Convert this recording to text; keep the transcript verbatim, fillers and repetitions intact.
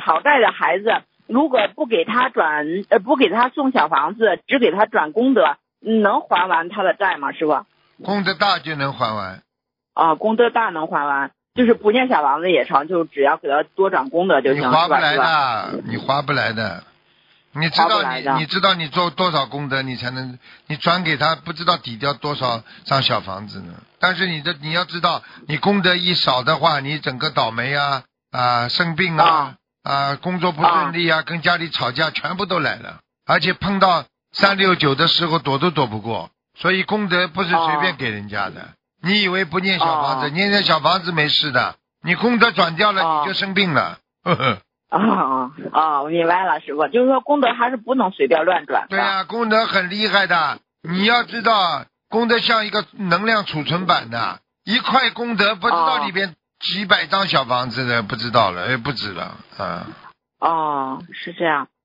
讨债的孩子，如果不给他转呃不给他送小房子，只给他转功德，能还完他的债吗？师傅？ 功德大就能还完。 啊，功德大能还完，就是不念小房子也成，就只要给他多转功德就行， 你划不来是吧？ 的，你划不来的。你知道你你知道你做多少功德，你才能你转给他，不知道抵掉多少张小房子呢？但是你的你要知道，你功德一少的话，你整个倒霉啊啊生病啊啊工作不顺利啊，跟家里吵架全部都来了，而且碰到三六九的时候躲都躲不过，所以功德不是随便给人家的。你以为不念小房子，念念小房子没事的，你功德转掉了你就生病了。呵呵。 啊啊啊！我明白了，师傅，就是说功德还是不能随便乱转。 对呀、啊，功德很厉害的，你要知道，功德像一个能量储存板的，一块功德不知道里边几百张小房子的，不知道了，也不止了啊。 哦，是这样。